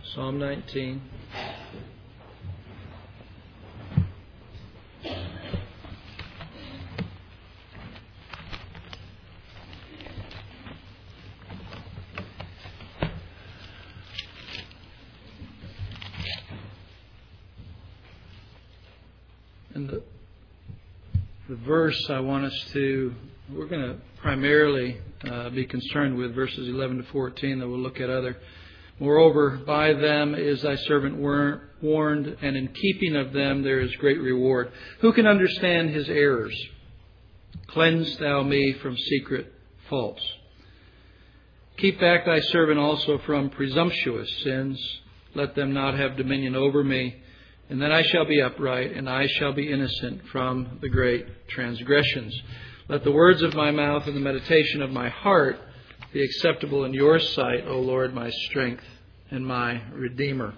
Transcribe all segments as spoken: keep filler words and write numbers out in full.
Psalm nineteen. And the, the verse I want us to, we're going to primarily uh, be concerned with verses eleven to fourteen, that we'll look at other. Moreover, by them is thy servant warned, and in keeping of them there is great reward. Who can understand his errors? Cleanse thou me from secret faults. Keep back thy servant also from presumptuous sins. Let them not have dominion over me. And then I shall be upright, and I shall be innocent from the great transgressions. Let the words of my mouth and the meditation of my heart be acceptable in your sight, O Lord, my strength and my Redeemer.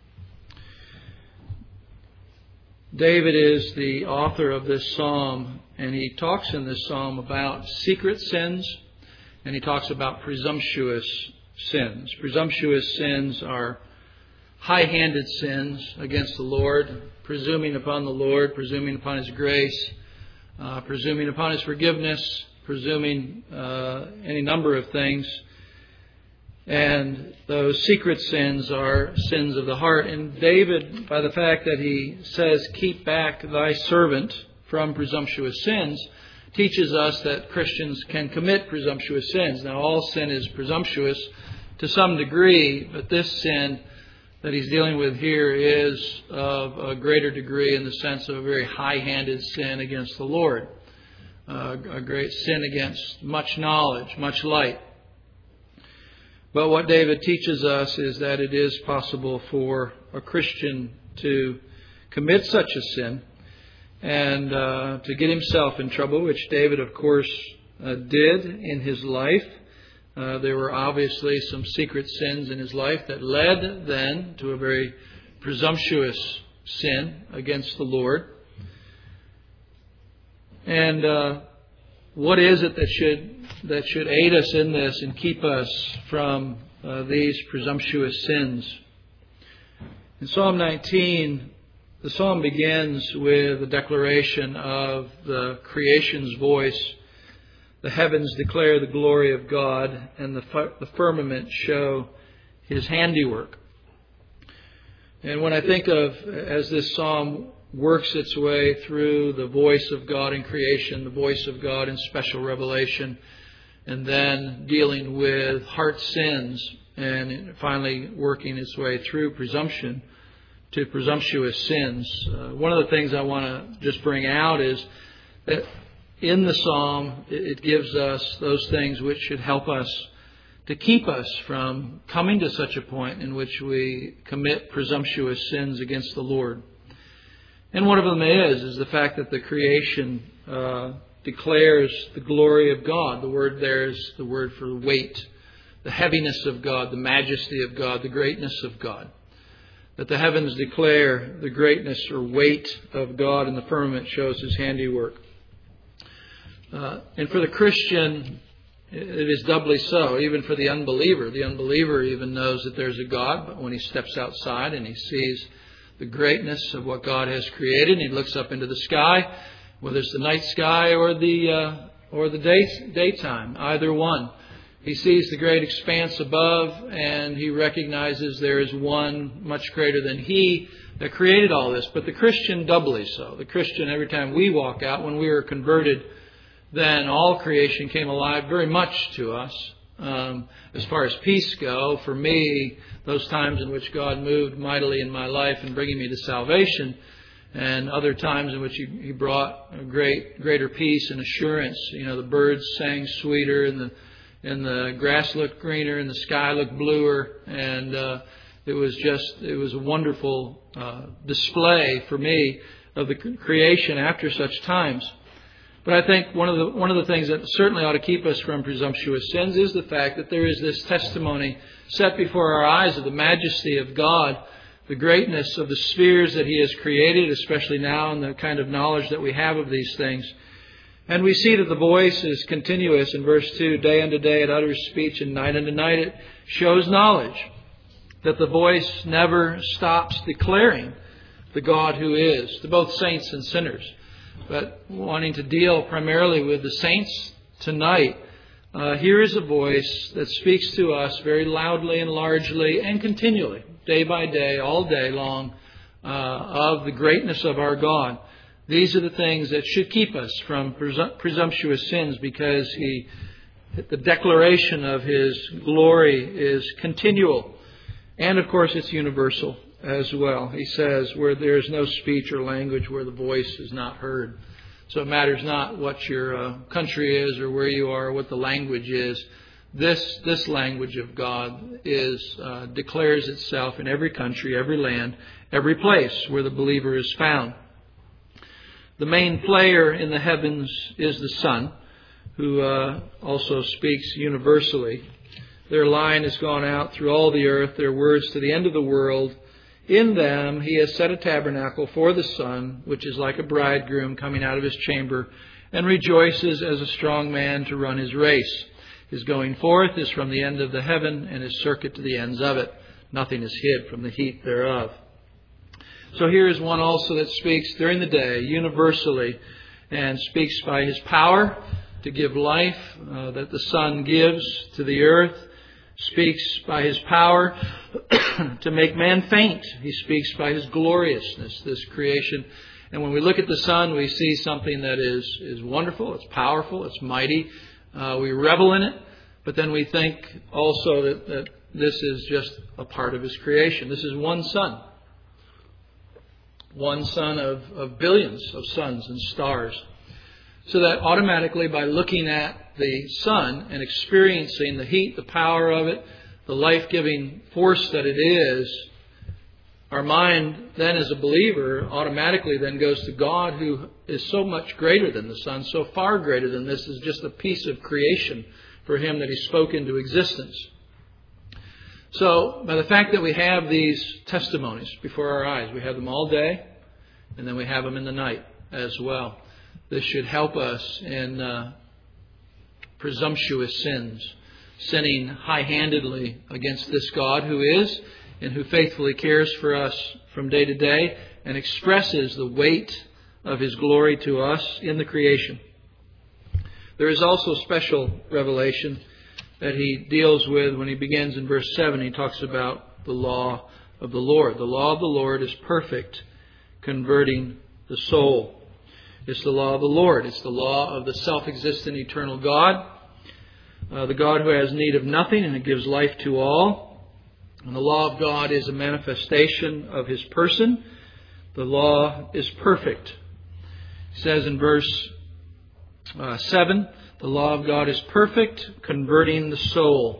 David is the author of this psalm, and he talks in this psalm about secret sins, and he talks about presumptuous sins. Presumptuous sins are high-handed sins against the Lord, presuming upon the Lord, presuming upon His grace, uh, presuming upon His forgiveness, presuming uh, any number of things. And those secret sins are sins of the heart. And David, by the fact that he says, keep back thy servant from presumptuous sins, teaches us that Christians can commit presumptuous sins. Now, all sin is presumptuous to some degree, but this sin that he's dealing with here is of a greater degree in the sense of a very high-handed sin against the Lord. Uh, a great sin against much knowledge, much light. But what David teaches us is that it is possible for a Christian to commit such a sin and uh, to get himself in trouble, which David, of course, uh, did in his life. Uh, there were obviously some secret sins in his life that led then to a very presumptuous sin against the Lord. And uh, what is it that should that should aid us in this and keep us from uh, these presumptuous sins? In Psalm nineteen, the psalm begins with a declaration of the creation's voice. The heavens declare the glory of God, and the, the firmament show His handiwork. And when I think of, as this psalm works its way through the voice of God in creation, the voice of God in special revelation, and then dealing with heart sins, and finally working its way through presumption to presumptuous sins. Uh, one of the things I want to just bring out is that in the psalm, it gives us those things which should help us to keep us from coming to such a point in which we commit presumptuous sins against the Lord. And one of them is, is the fact that the creation uh, declares the glory of God. The word there is the word for weight, the heaviness of God, the majesty of God, the greatness of God. That the heavens declare the greatness or weight of God, and the firmament shows His handiwork. Uh, and for the Christian, it is doubly so, even for the unbeliever. The unbeliever even knows that there's a God, but when he steps outside and he sees the greatness of what God has created, and he looks up into the sky, whether it's the night sky or the uh, or the day daytime, either one, he sees the great expanse above, and he recognizes there is one much greater than he that created all this. But the Christian doubly so. The Christian, every time we walk out, when we were converted, then all creation came alive very much to us. Um, as far as peace go, for me, those times in which God moved mightily in my life in bringing me to salvation, and other times in which He, he brought a great, greater peace and assurance. You know, the birds sang sweeter, and the and the grass looked greener, and the sky looked bluer, and uh, it was just it was a wonderful uh, display for me of the creation after such times. But I think one of the one of the things that certainly ought to keep us from presumptuous sins is the fact that there is this testimony set before our eyes of the majesty of God, the greatness of the spheres that He has created, especially now, and the kind of knowledge that we have of these things. And we see that the voice is continuous in verse two. Day unto day it utters speech, and night unto night it shows knowledge. that the voice never stops declaring the God who is, to both saints and sinners. But wanting to deal primarily with the saints tonight, uh, here is a voice that speaks to us very loudly and largely and continually, day by day, all day long, uh, of the greatness of our God. These are the things that should keep us from presum- presumptuous sins, because He, the declaration of His glory is continual. And of course it's universal as well. He says, where there is no speech or language where the voice is not heard. So it matters not what your uh, country is or where you are or what the language is. This this language of God is uh, declares itself in every country, every land, every place where the believer is found. The main player in the heavens is the Son, who uh, also speaks universally. Their line has gone out through all the earth, their words to the end of the world. In them He has set a tabernacle for the Son, which is like a bridegroom coming out of his chamber, and rejoices as a strong man to run his race. His going forth is from the end of the heaven, and his circuit to the ends of it. Nothing is hid from the heat thereof. So here is one also that speaks during the day, universally, and speaks by His power to give life uh, that the Son gives to the earth. Speaks by His power to make man faint. He speaks by His gloriousness, this creation. And when we look at the Son, we see something that is, is wonderful, it's powerful, it's mighty. Uh, we revel in it. But then we think also that, that this is just a part of His creation. This is one Son. One Son of, of billions of suns and stars. So that automatically, by looking at the Son and experiencing the heat, the power of it, the life-giving force that it is, our mind then as a believer automatically then goes to God, who is so much greater than the Son, so far greater than this is just a piece of creation for Him that He spoke into existence. So by the fact that we have these testimonies before our eyes, we have them all day, and then we have them in the night as well. This should help us in uh, presumptuous sins, sinning high-handedly against this God who is and who faithfully cares for us from day to day and expresses the weight of His glory to us in the creation. There is also special revelation that He deals with when He begins in verse seven. He talks about the law of the Lord. The law of the Lord is perfect, converting the soul. It's the law of the Lord. It's the law of the self-existent eternal God, uh, the God who has need of nothing and who gives life to all. And the law of God is a manifestation of His person. The law is perfect. It says in verse uh, seven, the law of God is perfect, converting the soul.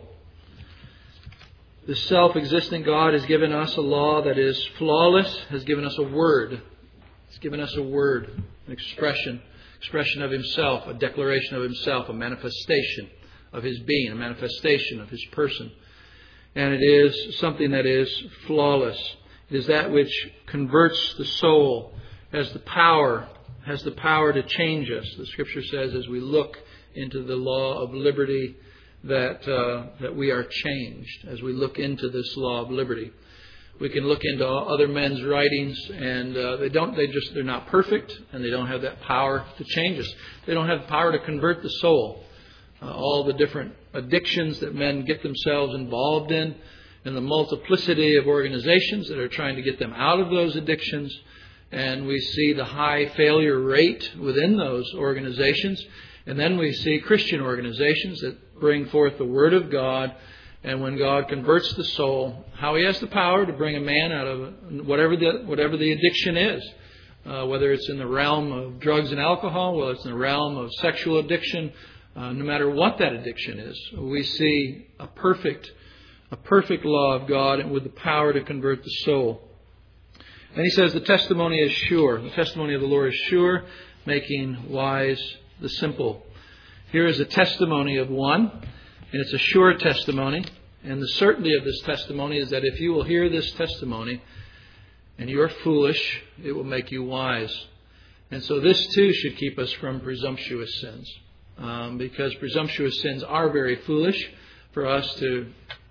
The self-existent God has given us a law that is flawless, has given us a word. He's given us a word, an expression, expression of Himself, a declaration of Himself, a manifestation of His being, a manifestation of His person. And it is something that is flawless. It is that which converts the soul, has the power, has the power to change us. The Scripture says as we look into the law of liberty that uh, that we are changed as we look into this law of liberty. We can look into other men's writings, and uh, they don't. They just they're not perfect, and they don't have that power to change us. They don't have the power to convert the soul. Uh, all the different addictions that men get themselves involved in, and the multiplicity of organizations that are trying to get them out of those addictions, and we see the high failure rate within those organizations, and then we see Christian organizations that bring forth the Word of God. And when God converts the soul, how He has the power to bring a man out of whatever the whatever the addiction is, uh, whether it's in the realm of drugs and alcohol, whether it's in the realm of sexual addiction, uh, no matter what that addiction is, we see a perfect, a perfect law of God and with the power to convert the soul. And He says the testimony is sure. The testimony of the Lord is sure, making wise the simple. Here is a testimony of one. And it's a sure testimony. And the certainty of this testimony is that if you will hear this testimony and you are foolish, it will make you wise. And so this too should keep us from presumptuous sins. Um, because presumptuous sins are very foolish for us to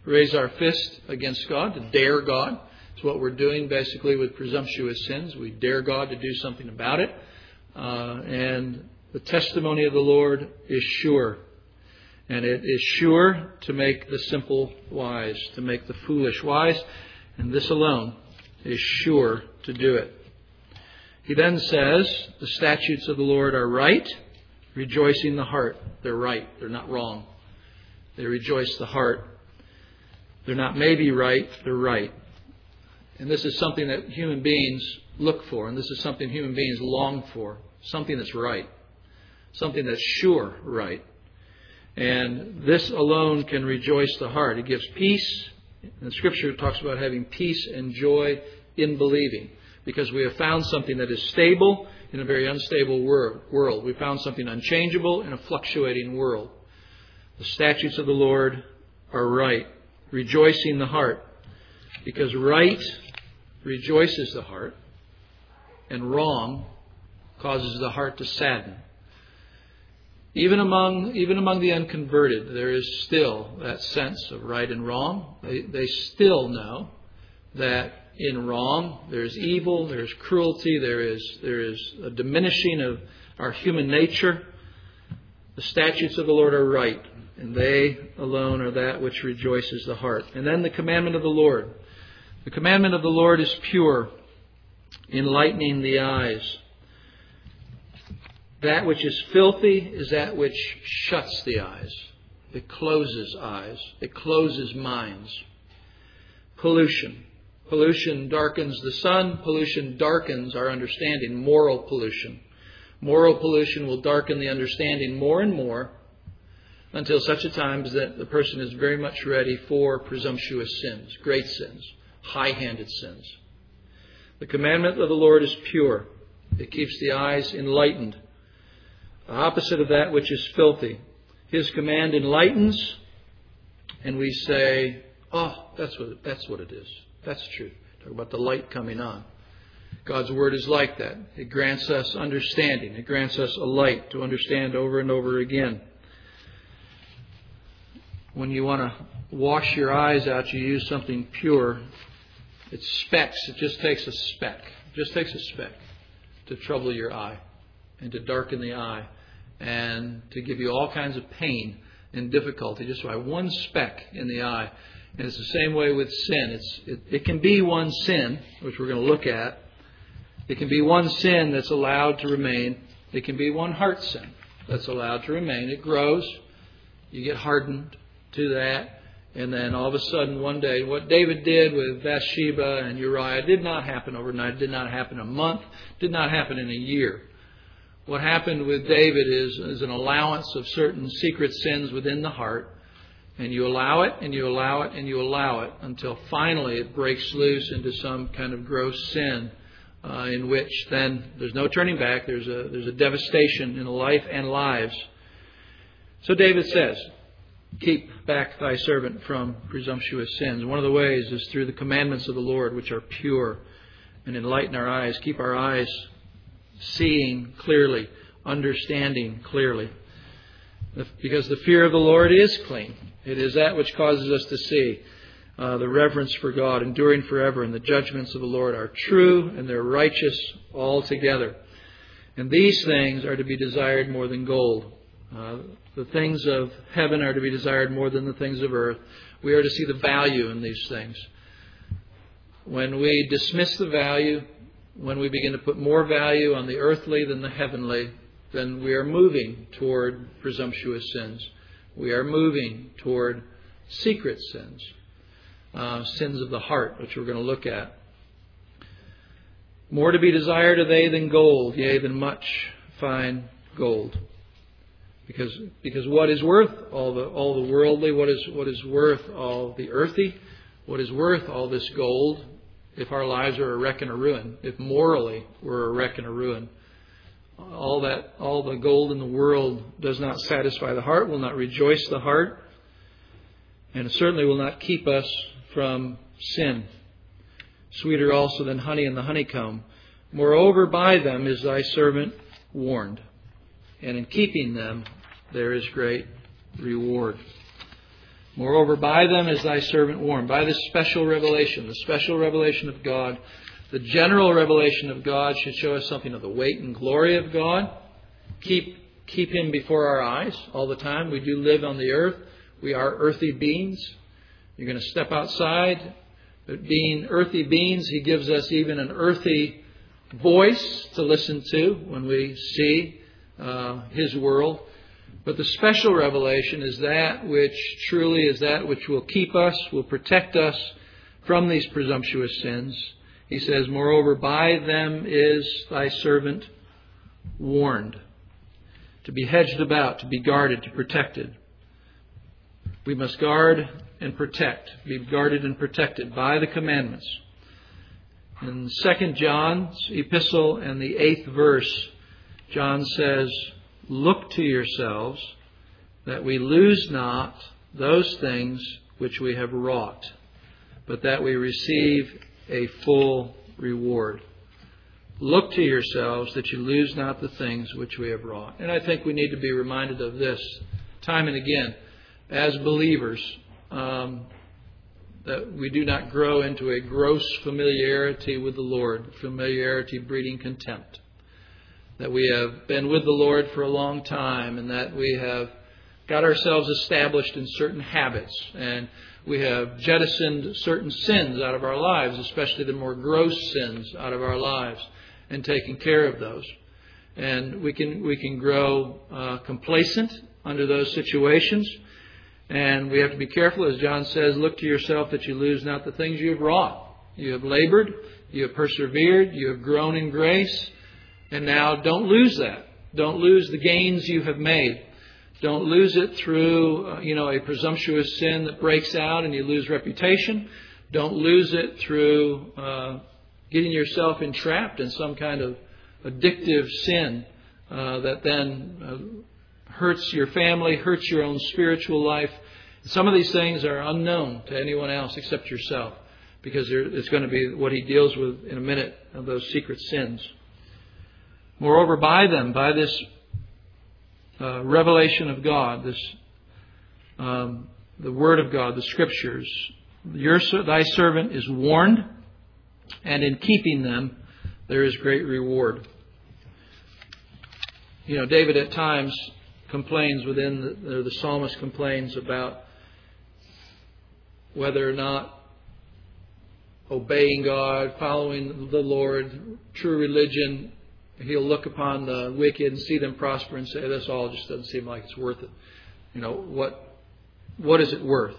raise our fist against God, to dare God. It's what we're doing basically with presumptuous sins. We dare God to do something about it. Uh, and the testimony of the Lord is sure. And it is sure to make the simple wise, to make the foolish wise. And this alone is sure to do it. He then says, the statutes of the Lord are right, rejoicing the heart. They're right. They're not wrong. They rejoice the heart. They're not maybe right. They're right. And this is something that human beings look for. And this is something human beings long for. Something that's right. Something that's sure right. And this alone can rejoice the heart. It gives peace. And Scripture talks about having peace and joy in believing. Because we have found something that is stable in a very unstable world. We found something unchangeable in a fluctuating world. The statutes of the Lord are right, rejoicing the heart. Because right rejoices the heart, and wrong causes the heart to sadden. Even among even among the unconverted, there is still that sense of right and wrong. They, they still know that in wrong there's evil, there's cruelty, there is there is a diminishing of our human nature. The statutes of the Lord are right, and they alone are that which rejoices the heart. And then the commandment of the Lord. The commandment of the Lord is pure, enlightening the eyes. That which is filthy is that which shuts the eyes. It closes eyes. It closes minds. Pollution. Pollution darkens the sun. Pollution darkens our understanding. Moral pollution. Moral pollution will darken the understanding more and more until such a time as that the person is very much ready for presumptuous sins, great sins, high-handed sins. The commandment of the Lord is pure. It keeps the eyes enlightened. The opposite of that which is filthy. His command enlightens, and we say, oh, that's what, that's what it is. That's true. Talk about the light coming on. God's Word is like that. It grants us understanding. It grants us a light to understand over and over again. When you want to wash your eyes out, you use something pure. It's specks. It just takes a speck. It just takes a speck to trouble your eye and to darken the eye and to give you all kinds of pain and difficulty just by one speck in the eye. And it's the same way with sin. It's, it, it can be one sin, which we're going to look at. It can be one sin that's allowed to remain. It can be one heart sin that's allowed to remain. It grows. You get hardened to that. And then all of a sudden one day, what David did with Bathsheba and Uriah did not happen overnight. Did not happen in a month. Did not happen in a year. What happened with David is, is an allowance of certain secret sins within the heart. And you allow it, and you allow it, and you allow it until finally it breaks loose into some kind of gross sin uh, in which then there's no turning back. There's a, there's a devastation in life and lives. So David says, keep back thy servant from presumptuous sins. One of the ways is through the commandments of the Lord, which are pure, and enlighten our eyes. Keep our eyes seeing clearly, understanding clearly. Because the fear of the Lord is clean. It is that which causes us to see uh, the reverence for God enduring forever. And the judgments of the Lord are true and they're righteous altogether. And these things are to be desired more than gold. Uh, the things of heaven are to be desired more than the things of earth. We are to see the value in these things. When we dismiss the value, when we begin to put more value on the earthly than the heavenly, then we are moving toward presumptuous sins. We are moving toward secret sins, uh, sins of the heart, which we're going to look at. More to be desired are they than gold, yea, than much fine gold. Because because what is worth all the all the worldly, what is what is worth all the earthy, what is worth all this gold, if our lives are a wreck and a ruin, if morally we're a wreck and a ruin. All that, all the gold in the world does not satisfy the heart, will not rejoice the heart, and it certainly will not keep us from sin. Sweeter also than honey in the honeycomb. Moreover, by them is thy servant warned, and in keeping them there is great reward. Moreover, by them is thy servant warned. By this special revelation, the special revelation of God, the general revelation of God should show us something of the weight and glory of God. Keep, keep Him before our eyes all the time. We do live on the earth. We are earthy beings. You're going to step outside. But being earthy beings, He gives us even an earthy voice to listen to when we see uh, His world. But the special revelation is that which truly is that which will keep us, will protect us from these presumptuous sins. He says, moreover, by them is thy servant warned. To be hedged about, to be guarded, to be protected. We must guard and protect, be guarded and protected by the commandments. In Second John's epistle and the eighth verse, John says, look to yourselves that we lose not those things which we have wrought, but that we receive a full reward. Look to yourselves that you lose not the things which we have wrought. And I think we need to be reminded of this time and again as believers, um, that we do not grow into a gross familiarity with the Lord, familiarity breeding contempt. That we have been with the Lord for a long time and that we have got ourselves established in certain habits and we have jettisoned certain sins out of our lives, especially the more gross sins out of our lives, and taken care of those. And we can we can grow uh, complacent under those situations. And we have to be careful, as John says, look to yourself that you lose not the things you have wrought. You have labored, you have persevered, you have grown in grace. And now don't lose that. Don't lose the gains you have made. Don't lose it through, uh, you know, a presumptuous sin that breaks out and you lose reputation. Don't lose it through uh, getting yourself entrapped in some kind of addictive sin uh, that then uh, hurts your family, hurts your own spiritual life. Some of these things are unknown to anyone else except yourself, because it's going to be what he deals with in a minute, of those secret sins. Moreover, by them, by this uh, revelation of God, this um, the Word of God, the Scriptures, your thy servant is warned, and in keeping them there is great reward. You know, David at times complains within the, the psalmist complains about whether or not obeying God, following the Lord, true religion. He'll look upon the wicked and see them prosper and say, this all just doesn't seem like it's worth it. You know, what what is it worth?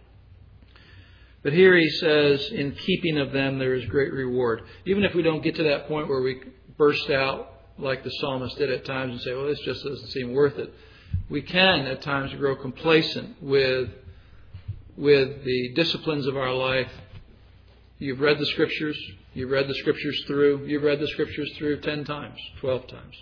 But here he says, in keeping of them there is great reward. Even if we don't get to that point where we burst out like the psalmist did at times and say, well, this just doesn't seem worth it. We can at times grow complacent with, with the disciplines of our life. You've read the Scriptures. You've read the Scriptures through. You've read the Scriptures through ten times, twelve times.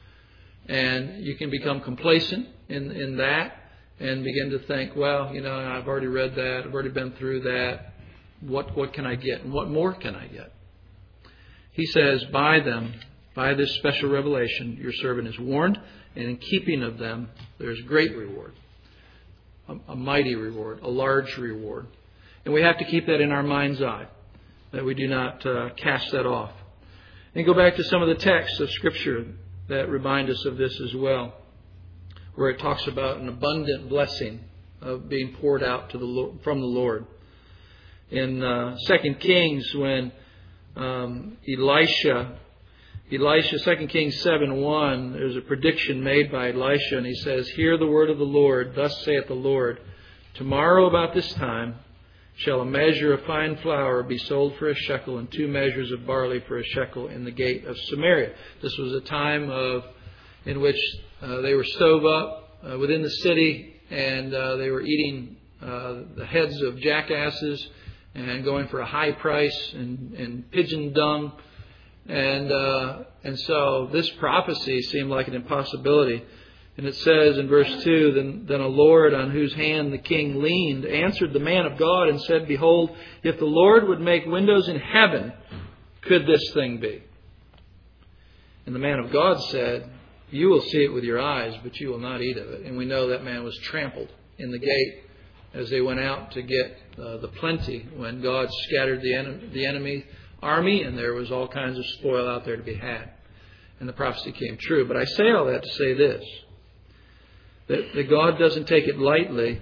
And you can become complacent in, in that and begin to think, well, you know, I've already read that. I've already been through that. What, what can I get? And what more can I get? He says, by them, by this special revelation, your servant is warned, and in keeping of them, there's great reward. A, a mighty reward, a large reward. And we have to keep that in our mind's eye, that we do not uh, cast that off. And go back to some of the texts of Scripture that remind us of this as well, where it talks about an abundant blessing of being poured out to the Lord, from the Lord. In uh, Second Kings, when um, Elisha, Elisha, Second Kings seven one, there's a prediction made by Elisha, and he says, hear the word of the Lord, thus saith the Lord, tomorrow about this time shall a measure of fine flour be sold for a shekel, and two measures of barley for a shekel in the gate of Samaria. This was a time of in which uh, they were stove up uh, within the city, and uh, they were eating uh, the heads of jackasses and going for a high price and, and pigeon dung. And uh, and so this prophecy seemed like an impossibility. And it says in verse two, then, then a Lord on whose hand the king leaned answered the man of God and said, behold, if the Lord would make windows in heaven, could this thing be? And the man of God said, you will see it with your eyes, but you will not eat of it. And we know that man was trampled in the gate as they went out to get uh, the plenty when God scattered the, en- the enemy army and there was all kinds of spoil out there to be had. And the prophecy came true. But I say all that to say this, that, that God doesn't take it lightly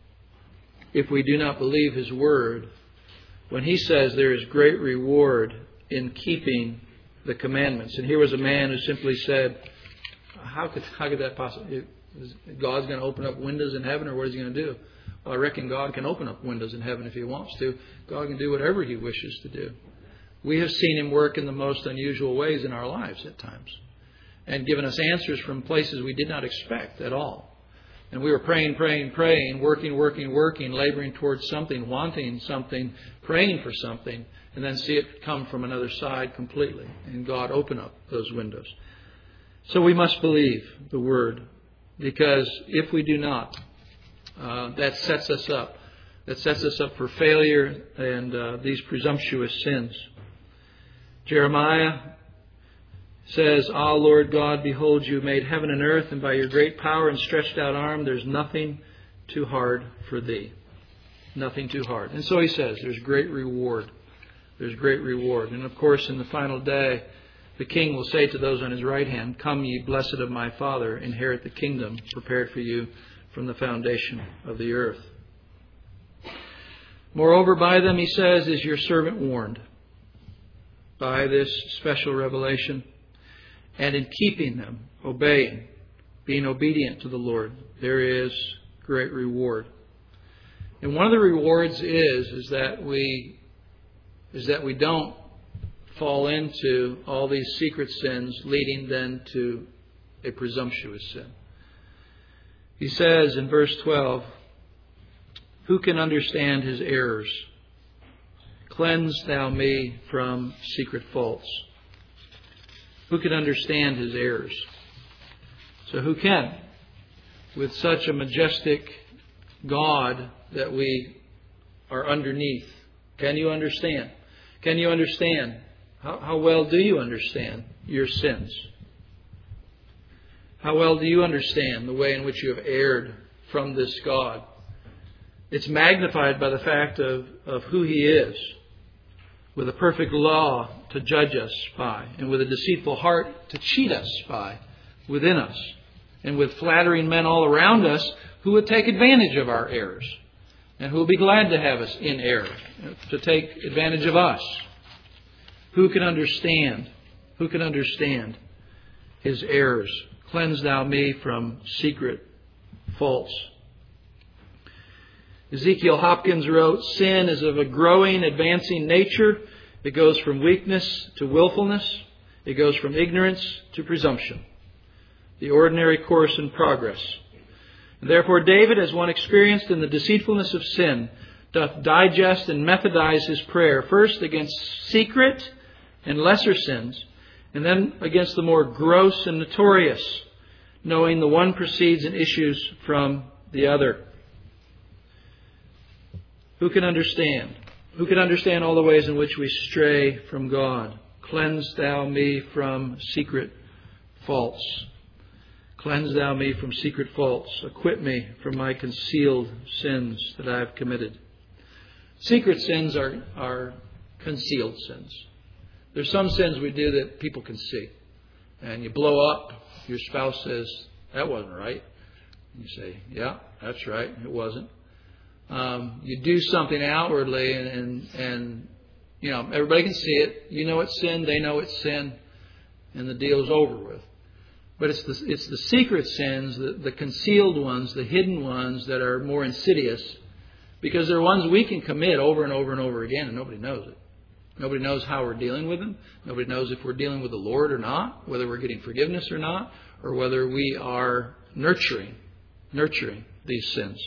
if we do not believe His Word when He says there is great reward in keeping the commandments. And here was a man who simply said, how could, how could that possibly... Is God's going to open up windows in heaven, or what is He going to do? Well, I reckon God can open up windows in heaven if He wants to. God can do whatever He wishes to do. We have seen Him work in the most unusual ways in our lives at times, and given us answers from places we did not expect at all. And we were praying, praying, praying, working, working, working, laboring towards something, wanting something, praying for something, and then see it come from another side completely, and God open up those windows. So we must believe the Word. Because if we do not, uh, that sets us up. That sets us up for failure and uh, these presumptuous sins. Jeremiah says, Ah, Lord God, behold, you made heaven and earth, and by your great power and stretched out arm, there's nothing too hard for thee. Nothing too hard. And so he says, there's great reward. There's great reward. And of course, in the final day, the King will say to those on His right hand, Come, ye blessed of my Father, inherit the kingdom prepared for you from the foundation of the earth. Moreover, by them, he says, is your servant warned. By this special revelation, and in keeping them, obeying, being obedient to the Lord, there is great reward. And one of the rewards is, is that we, is that we don't fall into all these secret sins, leading then to a presumptuous sin. He says in verse twelve, Who can understand his errors? Cleanse thou me from secret faults. Who can understand his errors? So who can? With such a majestic God that we are underneath. Can you understand? Can you understand? How, how well do you understand your sins? How well do you understand the way in which you have erred from this God? It's magnified by the fact of, of who He is, with a perfect law to judge us by, and with a deceitful heart to cheat us by within us, and with flattering men all around us who would take advantage of our errors, and who will be glad to have us in error, to take advantage of us. Who can understand? Who can understand his errors? Cleanse thou me from secret faults. Ezekiel Hopkins wrote, Sin is of a growing, advancing nature. It goes from weakness to willfulness. It goes from ignorance to presumption. The ordinary course in progress. And therefore David, as one experienced in the deceitfulness of sin, doth digest and methodize his prayer, first against secret and lesser sins, and then against the more gross and notorious, knowing the one proceeds and issues from the other. Who can understand? Who can understand all the ways in which we stray from God? Cleanse thou me from secret faults. Cleanse thou me from secret faults. Acquit me from my concealed sins that I have committed. Secret sins are, are concealed sins. There's some sins we do that people can see. And you blow up, your spouse says, that wasn't right. You say, yeah, that's right, it wasn't. Um, you do something outwardly and, and, and, you know, everybody can see it. You know it's sin, they know it's sin, and the deal's over with. But it's the, it's the secret sins, the, the concealed ones, the hidden ones that are more insidious, because they're ones we can commit over and over and over again, and nobody knows it. Nobody knows how we're dealing with them. Nobody knows if we're dealing with the Lord or not, whether we're getting forgiveness or not, or whether we are nurturing, nurturing these sins.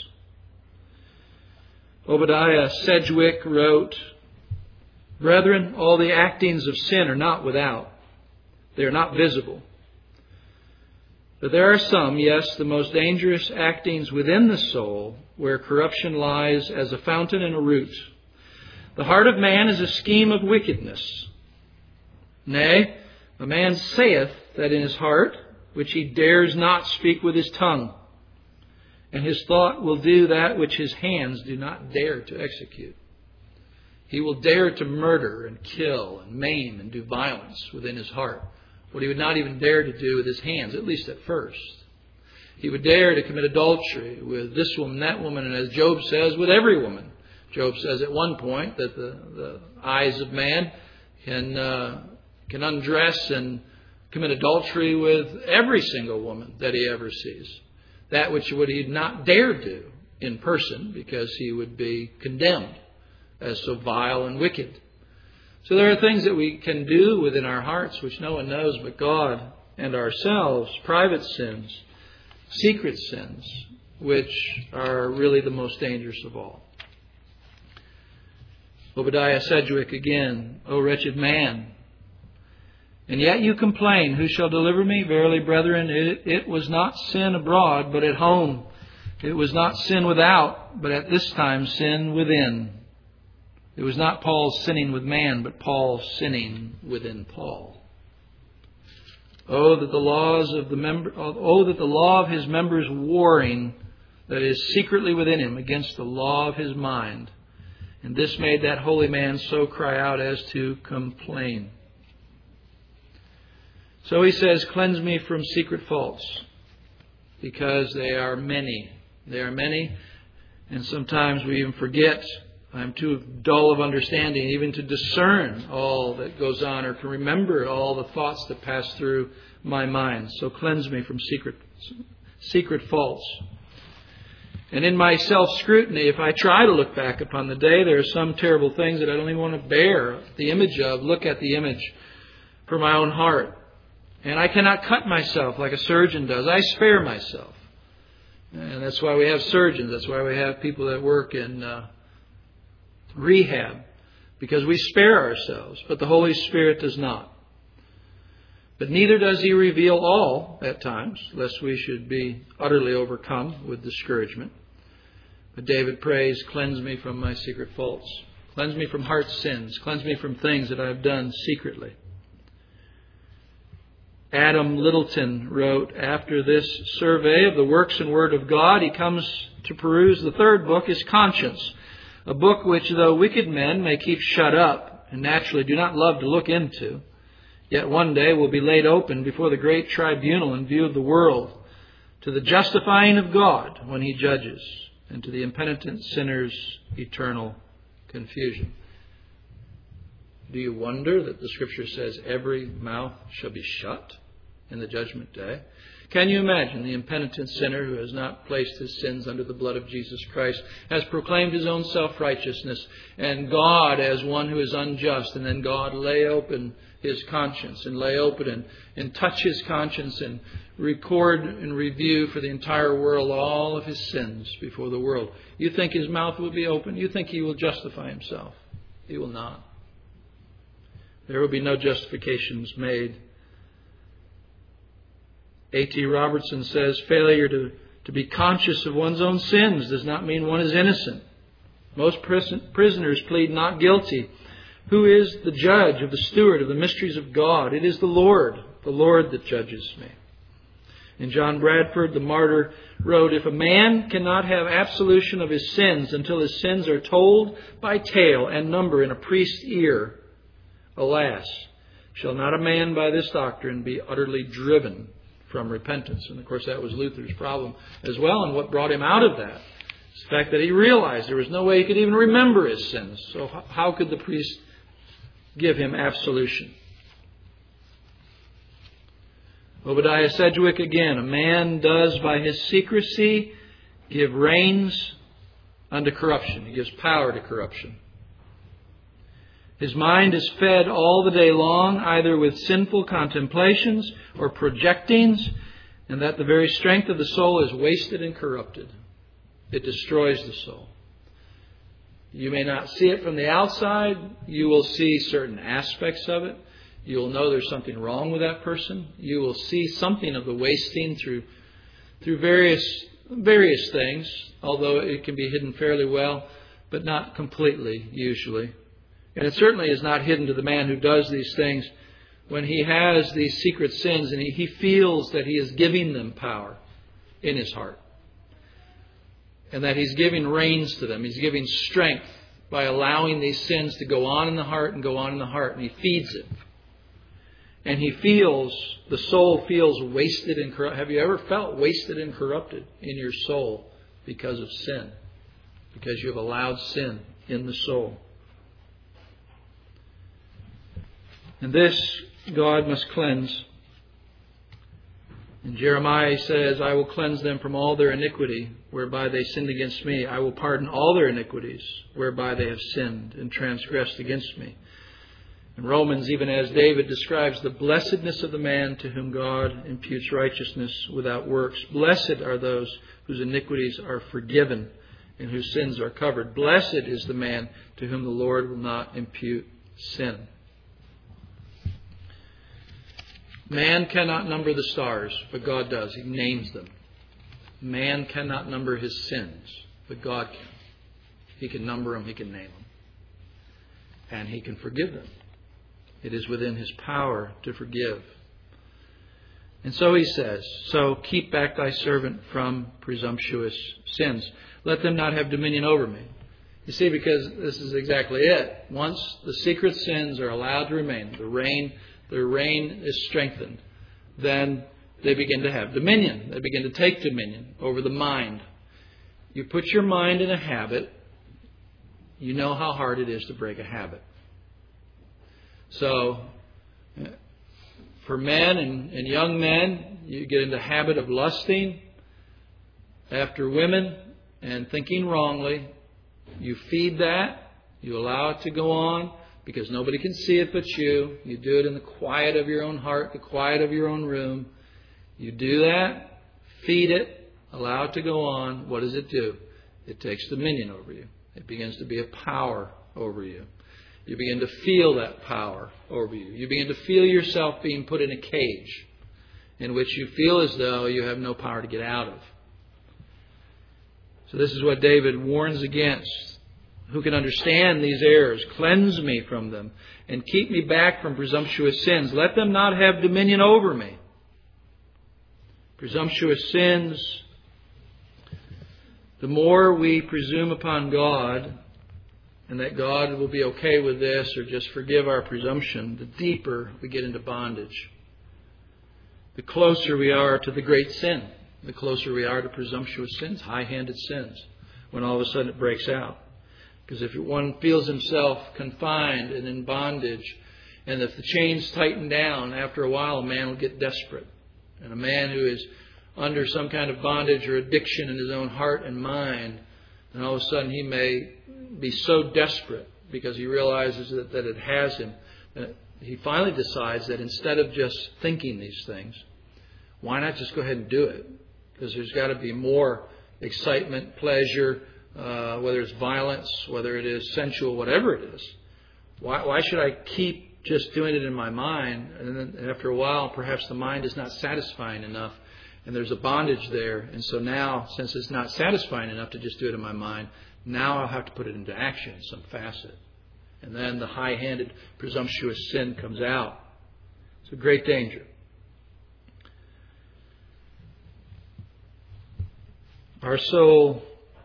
Obadiah Sedgwick wrote, Brethren, all the actings of sin are not without. They are not visible. But there are some, yes, the most dangerous actings within the soul, where corruption lies as a fountain and a root. The heart of man is a scheme of wickedness. Nay, a man saith that in his heart, which he dares not speak with his tongue. And his thought will do that which his hands do not dare to execute. He will dare to murder and kill and maim and do violence within his heart, what he would not even dare to do with his hands, at least at first. He would dare to commit adultery with this woman, that woman, and as Job says, with every woman. Job says at one point that the, the eyes of man can, uh, can undress and commit adultery with every single woman that he ever sees. That which would he not dare do in person because he would be condemned as so vile and wicked. So there are things that we can do within our hearts which no one knows but God and ourselves, private sins, secret sins, which are really the most dangerous of all. Obadiah Sedgwick again, O wretched man, and yet you complain, who shall deliver me? Verily, brethren, it, it was not sin abroad, but at home. It was not sin without, but at this time sin within. It was not Paul sinning with man, but Paul sinning within Paul. Oh, that the laws of the member, oh, that the law of his members warring, that is secretly within him, against the law of his mind. And this made that holy man so cry out as to complain. So he says, cleanse me from secret faults, because they are many. They are many, and sometimes we even forget. I'm too dull of understanding even to discern all that goes on or can remember all the thoughts that pass through my mind. So cleanse me from secret, secret faults. And in my self-scrutiny, if I try to look back upon the day, there are some terrible things that I don't even want to bear the image of, look at the image for my own heart. And I cannot cut myself like a surgeon does. I spare myself. And that's why we have surgeons. That's why we have people that work in uh, rehab. Because we spare ourselves. But the Holy Spirit does not. But neither does He reveal all at times, lest we should be utterly overcome with discouragement. But David prays, cleanse me from my secret faults. Cleanse me from heart sins. Cleanse me from things that I have done secretly. Adam Littleton wrote, after this survey of the works and word of God, he comes to peruse the third book, his conscience. A book which, though wicked men may keep shut up and naturally do not love to look into, yet one day will be laid open before the great tribunal in view of the world, to the justifying of God when He judges, and to the impenitent sinner's eternal confusion. Do you wonder that the Scripture says every mouth shall be shut in the judgment day? Can you imagine the impenitent sinner who has not placed his sins under the blood of Jesus Christ, has proclaimed his own self-righteousness, and God as one who is unjust, and then God lay open his conscience and lay open and, and touch his conscience and record and review for the entire world all of his sins before the world? You think his mouth will be open? You think he will justify himself? He will not. There will be no justifications made. A T Robertson says, failure to, to be conscious of one's own sins does not mean one is innocent. Most prison, prisoners plead not guilty. Who is the judge of the steward of the mysteries of God? It is the Lord, the Lord that judges me. And John Bradford, the martyr, wrote, if a man cannot have absolution of his sins until his sins are told by tale and number in a priest's ear, alas, shall not a man by this doctrine be utterly driven from repentance? And of course that was Luther's problem as well, and what brought him out of that is the fact that he realized there was no way he could even remember his sins. So how could the priest give him absolution? Obadiah Sedgwick again, a man does by his secrecy give reins unto corruption. He gives power to corruption. His mind is fed all the day long, either with sinful contemplations or projectings, and that the very strength of the soul is wasted and corrupted. It destroys the soul. You may not see it from the outside. You will see certain aspects of it. You will know there's something wrong with that person. You will see something of the wasting through through various various things, although it can be hidden fairly well, but not completely usually. And it certainly is not hidden to the man who does these things when he has these secret sins and he, he feels that he is giving them power in his heart. and that He's giving reins to them. He's giving strength by allowing these sins to go on in the heart and go on in the heart, and He feeds it. And He feels, the soul feels wasted and corrupted. Have you ever felt wasted and corrupted in your soul because of sin? Because you have allowed sin in the soul. And this God must cleanse. And Jeremiah says, I will cleanse them from all their iniquity, whereby they sinned against me. I will pardon all their iniquities, whereby they have sinned and transgressed against me. In Romans, even as David describes the blessedness of the man to whom God imputes righteousness without works. Blessed are those whose iniquities are forgiven and whose sins are covered. Blessed is the man to whom the Lord will not impute sin. Man cannot number the stars, but God does. He names them. Man cannot number his sins, but God can. He can number them, He can name them. And He can forgive them. It is within His power to forgive. And so He says, so keep back thy servant from presumptuous sins. Let them not have dominion over me. You see, because this is exactly it. Once the secret sins are allowed to remain, the reign Their reign is strengthened, then they begin to have dominion. They begin to take dominion over the mind. You put your mind in a habit, you know how hard it is to break a habit. So, for men and, and young men, you get in the habit of lusting after women and thinking wrongly. You feed that, you allow it to go on. Because nobody can see it but you. You do it in the quiet of your own heart, the quiet of your own room. You do that, feed it, allow it to go on. What does it do? It takes dominion over you. It begins to be a power over you. You begin to feel that power over you. You begin to feel yourself being put in a cage in which you feel as though you have no power to get out of. So this is what David warns against. Who can understand these errors? Cleanse me from them and keep me back from presumptuous sins. Let them not have dominion over me. Presumptuous sins. The more we presume upon God and that God will be okay with this or just forgive our presumption, the deeper we get into bondage. The closer we are to the great sin. The closer we are to presumptuous sins, high-handed sins, when all of a sudden it breaks out. Because if one feels himself confined and in bondage, and if the chains tighten down, after a while a man will get desperate. And a man who is under some kind of bondage or addiction in his own heart and mind, and all of a sudden he may be so desperate because he realizes that, that it has him, that he finally decides that instead of just thinking these things, why not just go ahead and do it? Because there's got to be more excitement, pleasure, Uh, whether it's violence, whether it is sensual, whatever it is. Why, why should I keep just doing it in my mind? And then after a while, perhaps the mind is not satisfying enough, and there's a bondage there. And so now, since it's not satisfying enough to just do it in my mind, now I'll have to put it into action in some facet. And then the high-handed, presumptuous sin comes out. It's a great danger. Our soul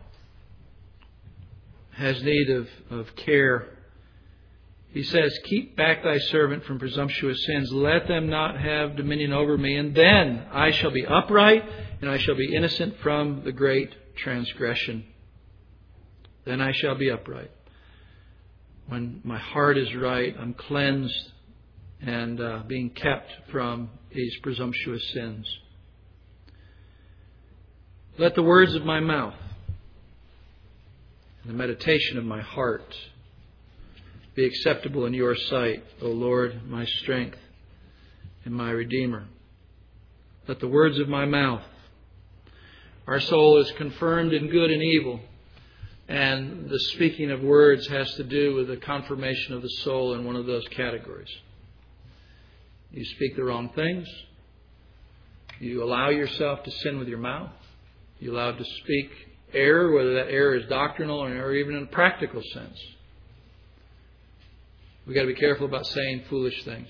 has need of, of care. He says, keep back thy servant from presumptuous sins. Let them not have dominion over me. And then I shall be upright and I shall be innocent from the great transgression. Then I shall be upright. When my heart is right, I'm cleansed and uh, being kept from these presumptuous sins. Let the words of my mouth and the meditation of my heart be acceptable in your sight, O Lord, my strength and my Redeemer. Let the words of my mouth. Our soul is confirmed in good and evil, and the speaking of words has to do with the confirmation of the soul in one of those categories. You speak the wrong things. You allow yourself to sin with your mouth. You allow to speak error, whether that error is doctrinal or even in a practical sense. We've got to be careful about saying foolish things.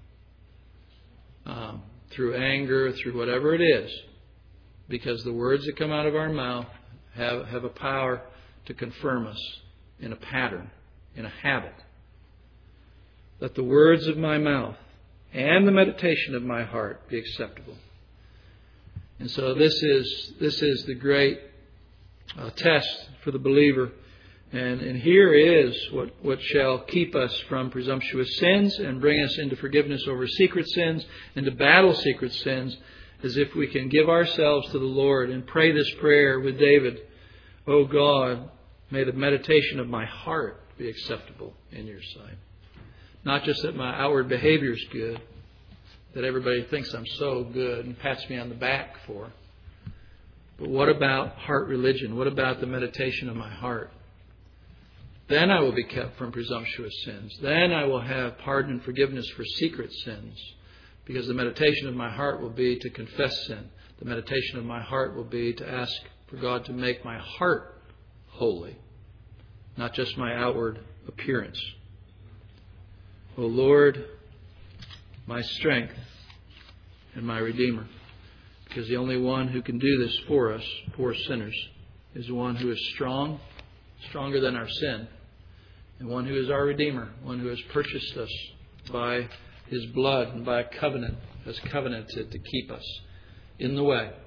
Um, through anger, through whatever it is. Because the words that come out of our mouth have, have a power to confirm us in a pattern, in a habit. Let the words of my mouth and the meditation of my heart be acceptable. And so this is this is the great uh, test for the believer. And, and here is what, what shall keep us from presumptuous sins and bring us into forgiveness over secret sins and to battle secret sins, as if we can give ourselves to the Lord and pray this prayer with David. O God, may the meditation of my heart be acceptable in your sight. Not just that my outward behavior is good, that everybody thinks I'm so good and pats me on the back for. But what about heart religion? What about the meditation of my heart? Then I will be kept from presumptuous sins. Then I will have pardon and forgiveness for secret sins. Because the meditation of my heart will be to confess sin. The meditation of my heart will be to ask for God to make my heart holy, not just my outward appearance. O Lord, my strength and my Redeemer. Because the only one who can do this for us, poor sinners, is the one who is strong, stronger than our sin, and one who is our Redeemer, one who has purchased us by His blood and by a covenant, has covenanted to keep us in the way.